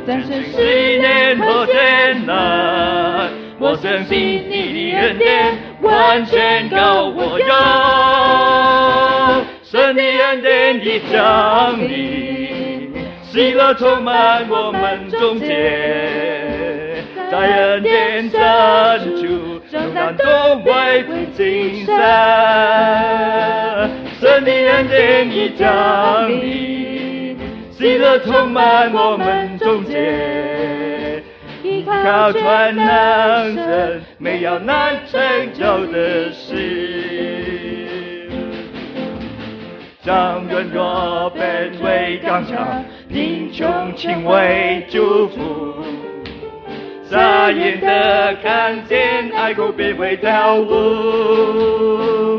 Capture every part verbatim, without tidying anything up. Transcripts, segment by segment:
战胜试炼和艰难。我相信你的恩典完全够我用，神的恩典已降临，喜乐充满我们中间，在恩典深处，重担都为主精神。神的恩典已降临，喜乐充满我们中间，依靠全能神，没有难成就的事。将软弱变为刚强，贫穷轻为祝福。傻眼的看见爱国变为跳舞，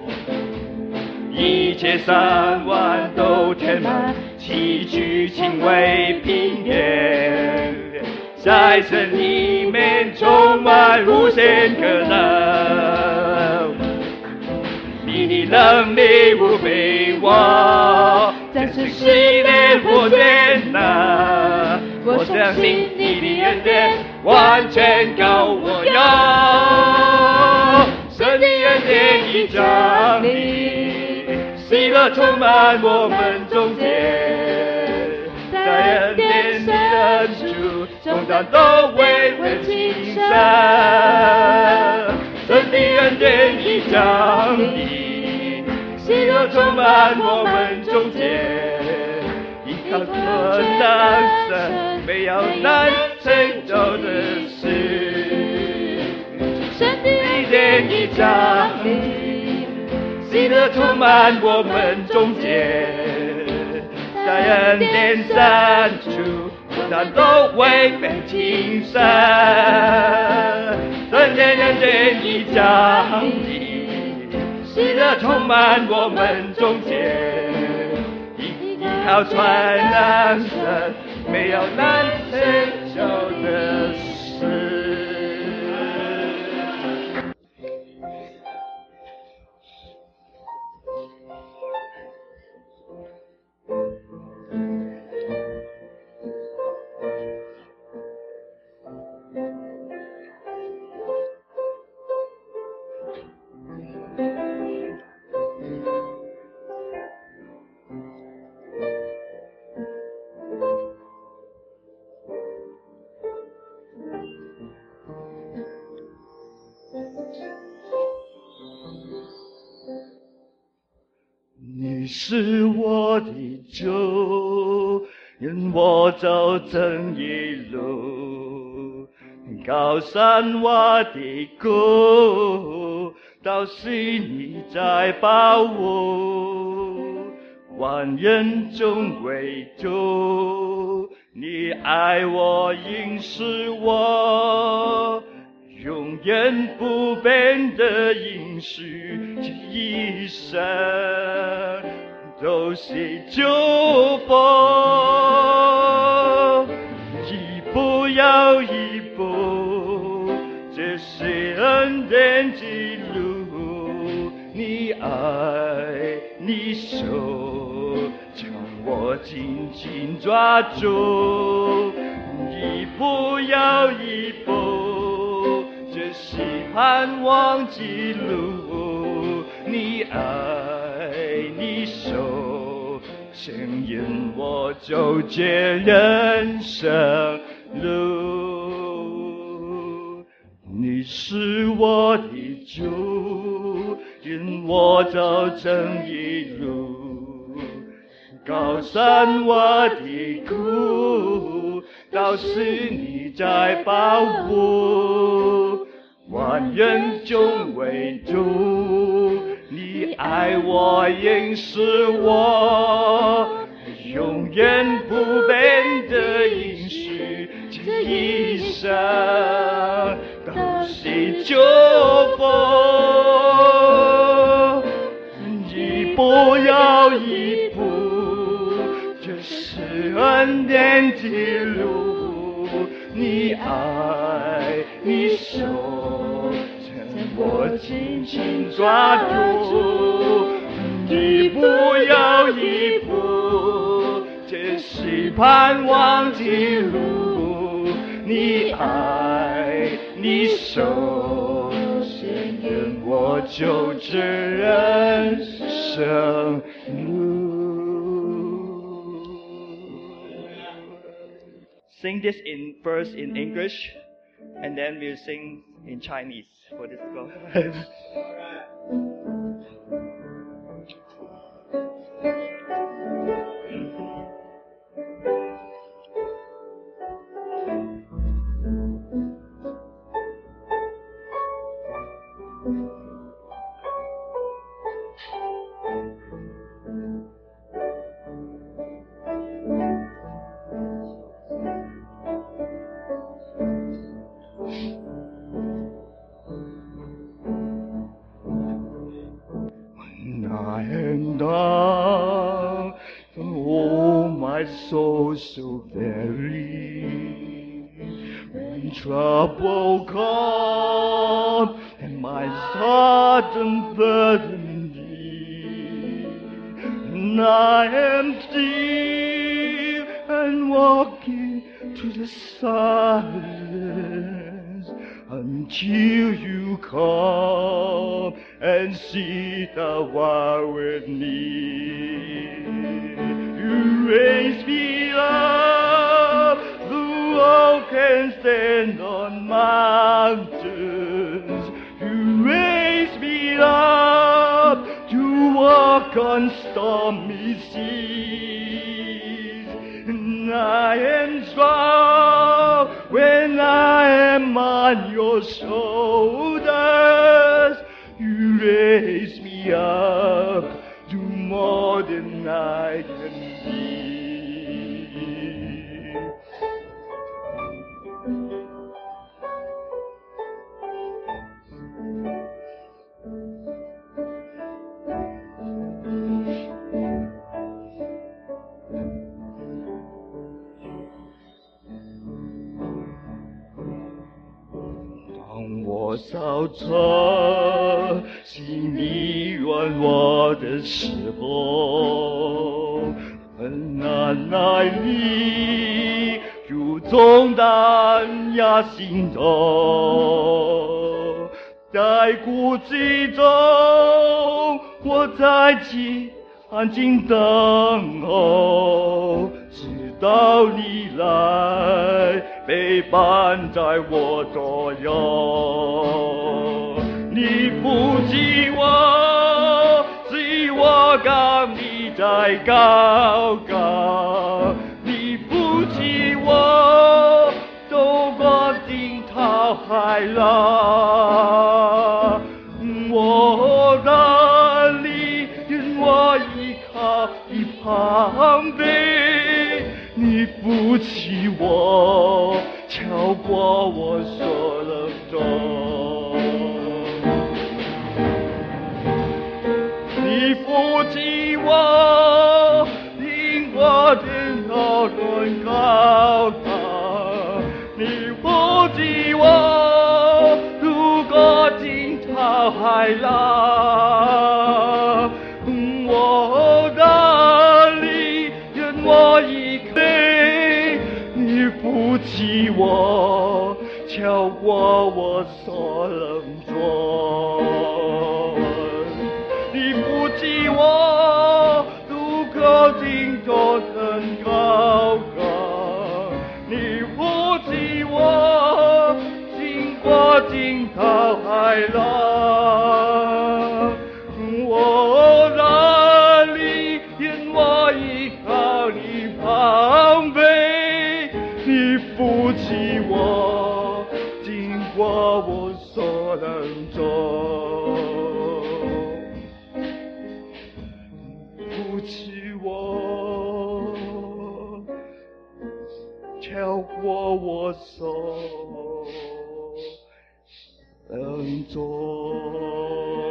一切三万都填满，崎岖轻为平原，在神里面充满无限可能。你的能力无比我，战胜试炼或艰难。我相信你的恩典完全够我用，神的恩典已降临，喜乐充满我们中间，在恩典深处，重担都为人轻省。神的恩典已降临，喜乐充满我们中间，依靠全能神，没有难成就的事。神的恩典已降临，喜乐充满我们中间，在恩典深处，重担都为人轻省。神的恩典已降临，喜乐充满我们中间，依靠全能神，没有难成就的事。你是我的主，引我走正义路，高山我的谷，都是你在保护，万人中唯独你爱我，应是我永远不变的应许，这一生都是祝福，一步又一步，这是恩典之路，你爱你手将我紧紧抓住，一步又一步，这是盼望之路，你爱你手牵引我走这人生路，你是我的主，引我走正义路，高山我的谷，都是你在保护，万人中唯独你爱我，应是我永远不变的应许，这一生都是祝福，一步又一步，这是恩典之路，你爱你手我紧紧抓住，一步又一步， 只是盼望记录你爱，你手牵引我走这人生路。Sing this in first in English, and then we'll sing in Chinese for this song. 那 and down, oh my soul so very, when trouble comes and my sudden burden be, and I am still and walking to the silence until you come and sit a while with me. You raise me up, who all can stand on mountains. You raise me up to walk on stormy seas. And I am strong when I am on your shoulders. You raise me up to more than I can be. 当我烧着心里软弱的时候，很难耐力如重担压心头，在孤寂中我在静安静等候，直到你来陪伴在我左右。你扶起我，使我刚立在高岗，你扶起我，走过惊涛骇浪。我的力，因我依靠你旁边，你扶起我，超过我所能走。你扶起我，引我天高轮高岗。你扶起我，渡过惊涛骇浪。我的力，因我依靠你扶起我，超过我所能做。你扶起我，渡过惊涛很高岗。你扶起我，经过惊涛骇浪。我的力，因我依靠你旁边，你扶起我，经过我所能做。扶起我，超过我所能做。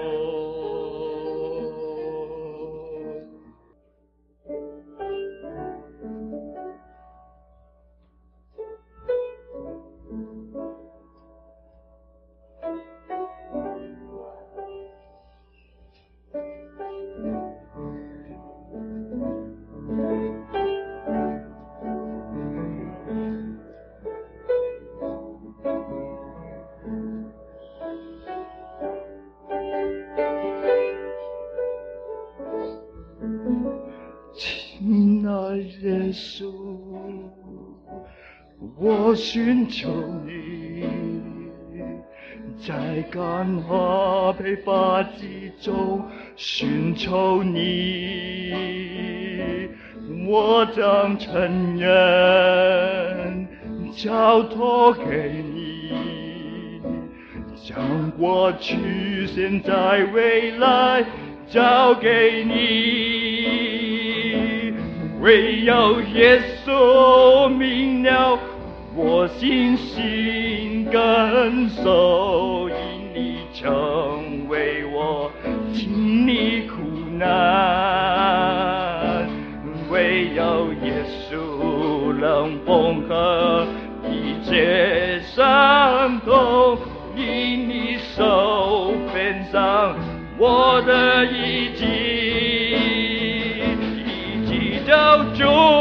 我寻求你，在干旱疲乏之中寻求你，我将承认交托给你，将过去、现在、未来交给你，唯有耶稣明了我信心跟手，因你成为我经历苦难，唯有耶稣能缝合一切伤痛，因你手背上我的一击，一击就住，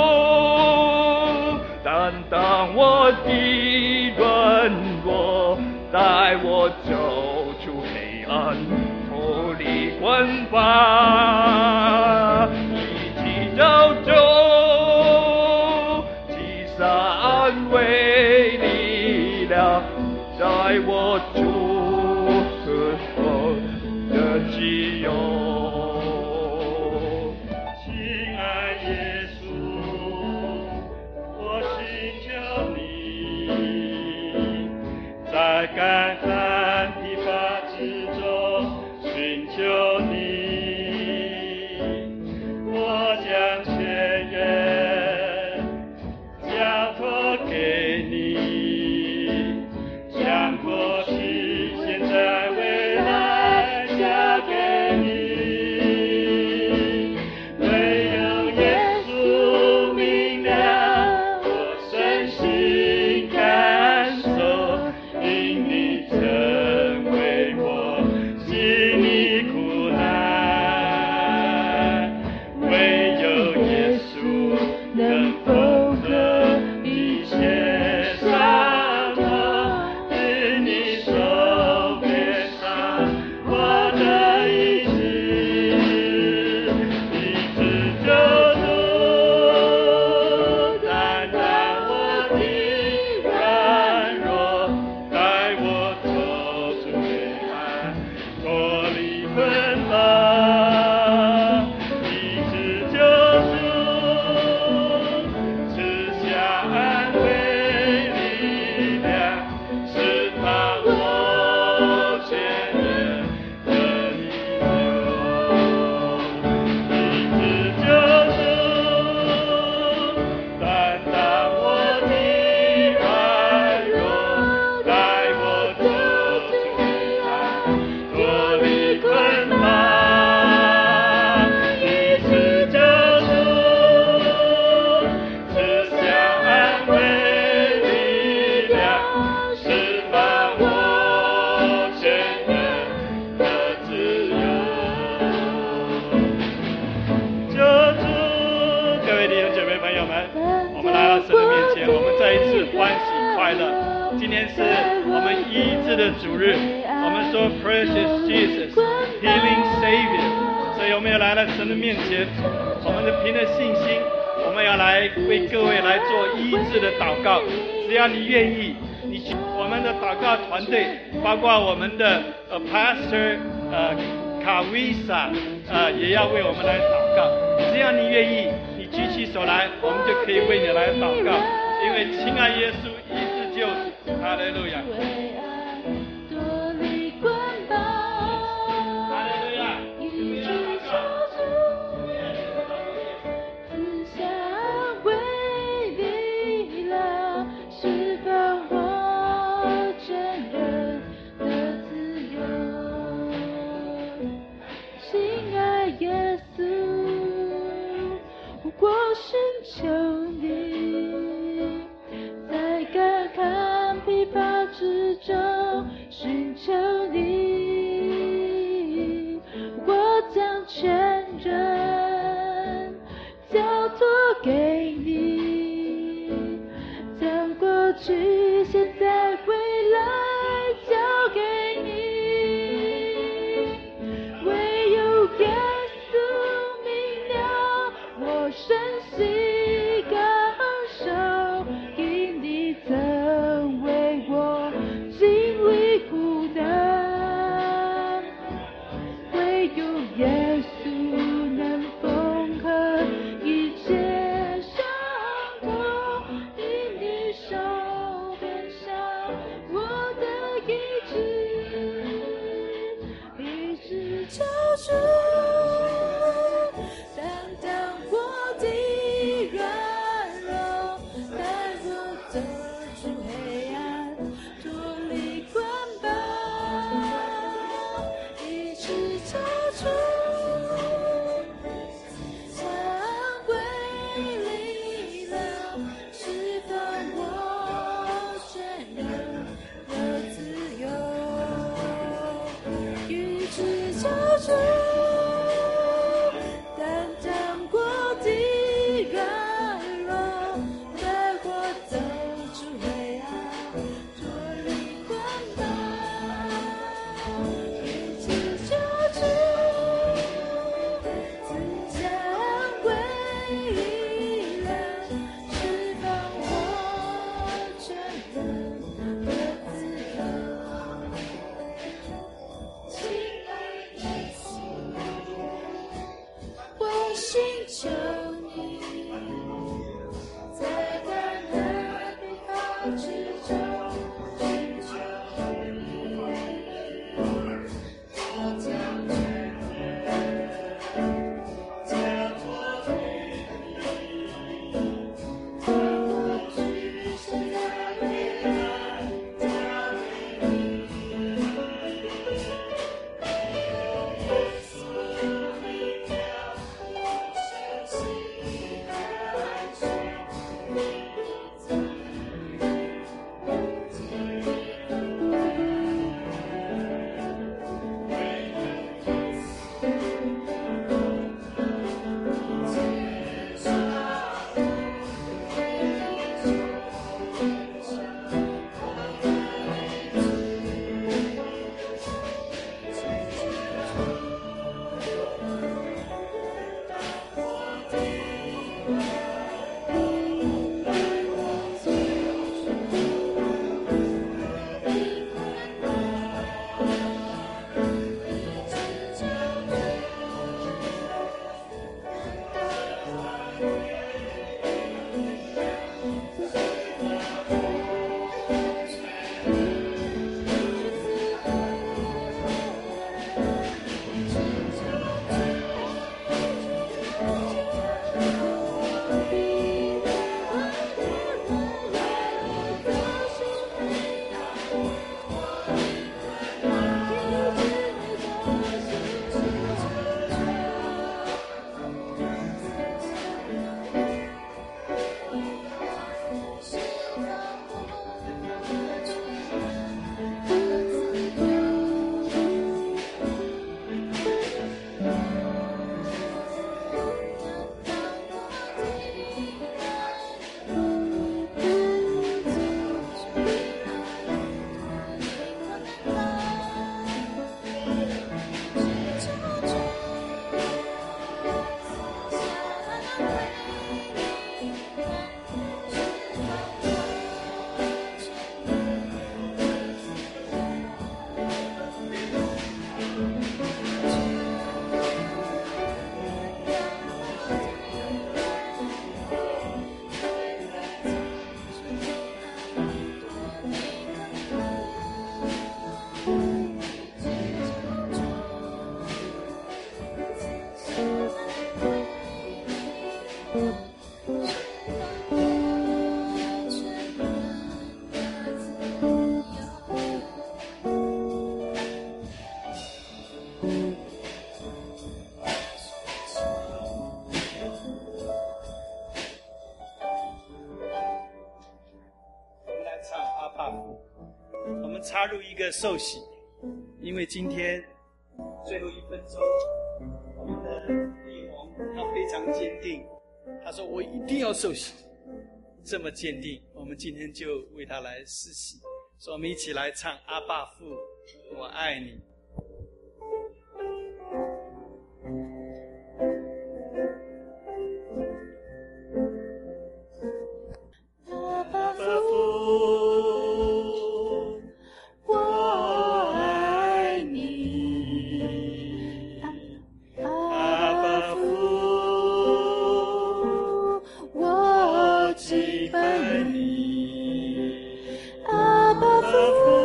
担当我的软弱，带我走出黑暗，脱离捆绑，一击就住，击杀安慰力量，在我主和风的自由。亲爱耶稣，我寻求你，在干旱疲乏之中寻求你，我将全人交托给你，将过去、现在、未来交给你，唯有耶稣明了我身心感受，因你成为我心里苦难，唯有耶稣能缝合一切伤痛，因你手背上我的意志，一直就住，担当我的软弱，带我走出黑暗，脱离捆绑，一直就住，赐下安慰力量，释放我全人的力量，一直就住，担当我的软弱，带我走出黑暗，脱离捆绑，一直就住，赐下安慰力量，释放我全人的自由。就主，各位弟兄姐妹朋友们，我们来到神的面前，我们再一次欢喜快乐。今天是我们医治的主日，我们说 Precious Jesus Healing Savior， 所以我们要来到神的面前，我们的凭着信心，我们要来为各位来做医治的祷告。只要你愿意，你去我们的祷告团队，包括我们的呃 Pastor 呃卡维萨呃也要为我们来祷告。只要你愿意，你举起手来，我们就可以为你来祷告。因为亲爱耶稣，医治救赎，哈利路亚，哈利路亚。 我寻求你，在干旱疲乏之中寻求你，我将全人交托给你，将过去、现在、未来交给你，唯有耶稣明了我身心感受，因你曾插入一个受洗，因为今天最后一分钟，我们的丽红他非常坚定，他说我一定要受洗，这么坚定，我们今天就为他来施洗，所以我们一起来唱阿爸父，我爱你。 阿爸父，我爱你。阿爸父，我敬拜你。阿爸父，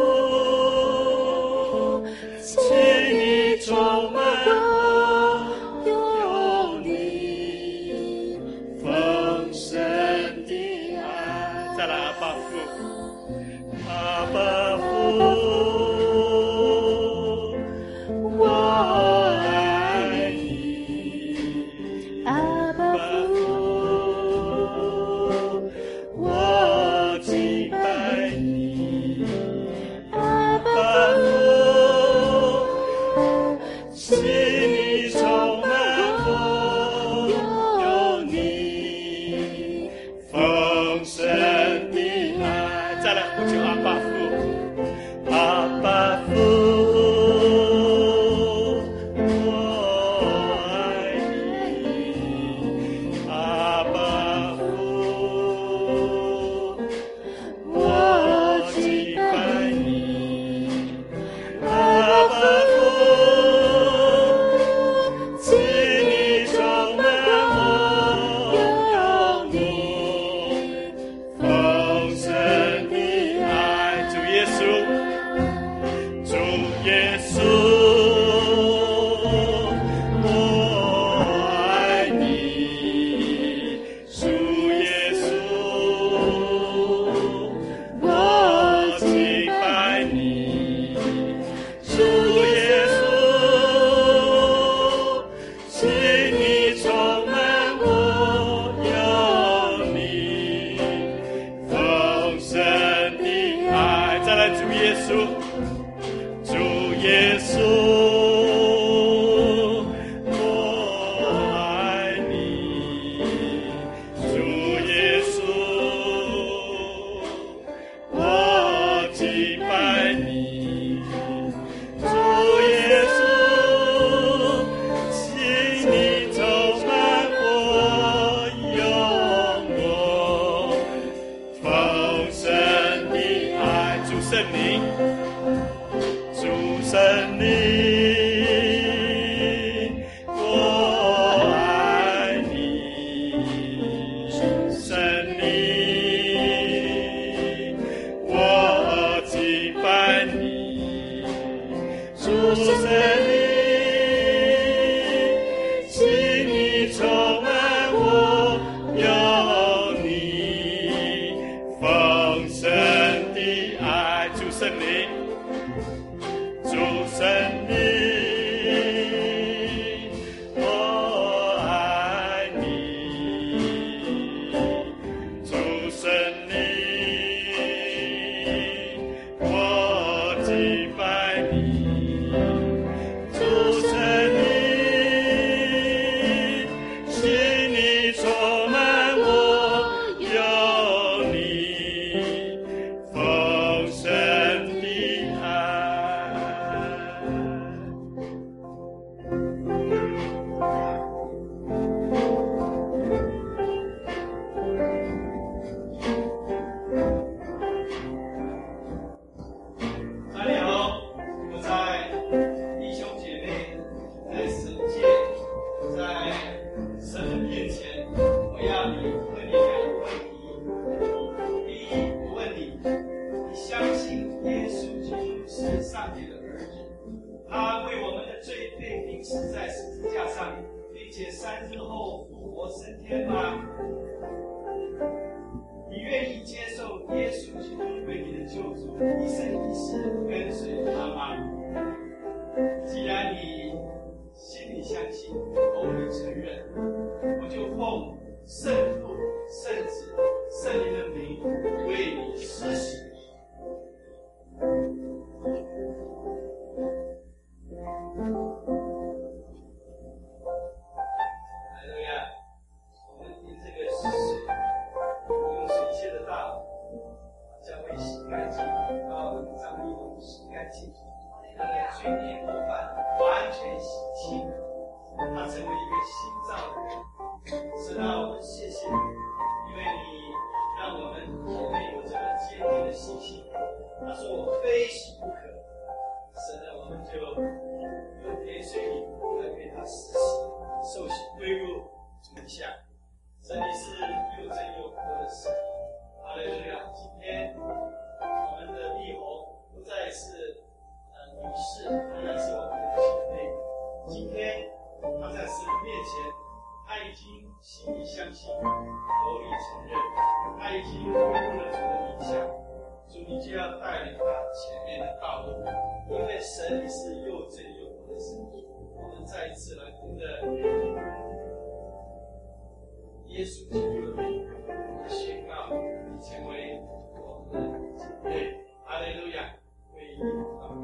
请你充满我，有你丰盛的爱。 再来阿爸父，阿爸父， 我爱你。阿爸父，我敬拜你。 主耶稣，主耶稣，我爱你，主耶稣，我敬拜你，主耶稣，请你充满我，用我丰盛的爱，主圣灵，主圣灵，我爱你，圣灵，我敬拜你，主圣灵，请你充满我，有你丰盛的爱，主圣灵，主圣灵，我爱你，主圣灵，我敬拜你，主圣灵，请你充满我，有你丰盛的爱。大家好，我在弟兄姐妹，在神界，在神的面前，我要你问你两个问题。第一，我问你，你相信耶稣基督是上帝的儿子，他为我们的罪被钉死在十字架上，并且三日后复活升天吗？你愿意接受耶稣基督为你的救主，一生一世跟随他吗？既然你心里相信，口里承认，我就奉圣父、圣子、圣灵的名为你施洗。哈利路亚！我们凭这个施洗，用水切的大碗，将会洗干净，把我们的脏衣服洗干净，让罪孽过犯完全洗清，他成为一个新造的人。是啊，我们谢谢你，因为你让我们姐妹有这么坚定的信心。他说我非洗不可，神啊，我们就用甜水里来给他施洗，受洗归入主名下。神你是又真又活的神。哈利路亚！今天我们的丽红不再是呃女士，仍然是我们的姐妹。今天她在神面前，她已经心里相信，口里承认，她已经归入了主的名下。主你就要带领她前面的道路，因为神你是又真又活的神。我们再一次来凭着耶稣基督的名，我们宣告你成为我们的姐妹。哈利路亚！为你祷告。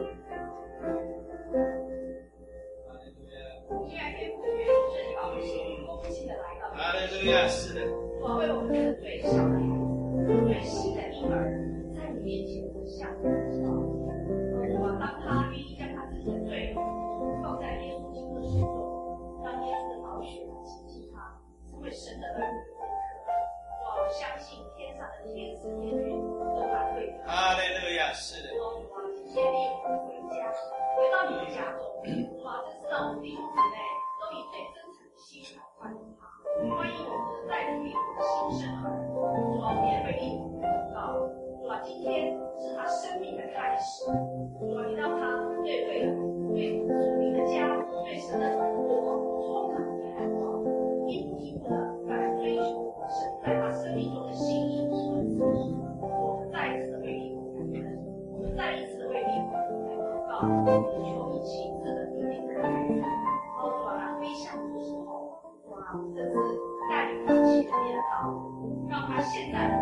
哈利路亚！ 既然可以不愿意这里保持公平的来到， 哈利路亚！是的。 我为我们的最小的孩子，最细的婴儿，在你面前向你知道。我当他愿意将他自己的罪放在耶稣基督的手中，让耶稣的宝血来洗净他，成为神的儿女的这一刻，我相信天上的天使天军都来为他。 哈利路亚！是的。 我谢谢你回家，回到你的家中，哇，真是让我们弟兄姊妹都以最真诚的心来欢迎他，欢迎我们在主里的新生儿。主啊，我们也为你祷告。主啊，今天是他生命的开始。主啊，你让他对未来、对属灵的家、对神的国充满了盼望，一步一步的来追求神在他生命中的心意和旨意。我们再一次为你感恩，我们再一次为你来祷告，求你亲自的引领他。然后主啊，他飞翔的时候，主啊，甚至带领他起的跌倒，让他现在